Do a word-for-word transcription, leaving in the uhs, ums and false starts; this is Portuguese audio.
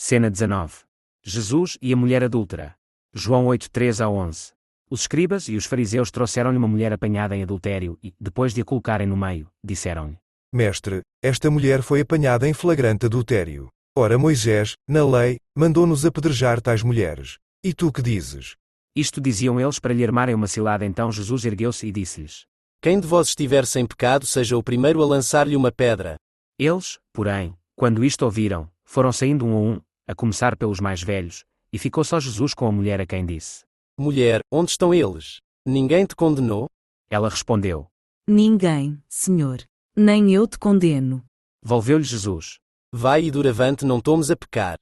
Cena dezanove. Jesus e a mulher adúltera. João oito, três a onze. Os escribas e os fariseus trouxeram-lhe uma mulher apanhada em adultério e, depois de a colocarem no meio, disseram-lhe: Mestre, esta mulher foi apanhada em flagrante adultério. Ora Moisés, na lei, mandou-nos apedrejar tais mulheres. E tu que dizes? Isto diziam eles para lhe armarem uma cilada. Então Jesus ergueu-se e disse-lhes: Quem de vós estiver sem pecado seja o primeiro a lançar-lhe uma pedra. Eles, porém, quando isto ouviram, foram saindo um a um, a começar pelos mais velhos, e ficou só Jesus com a mulher, a quem disse: Mulher, onde estão eles? Ninguém te condenou? Ela respondeu: Ninguém, Senhor. Nem eu te condeno. Volveu-lhe Jesus: Vai e doravante não tomes a pecar.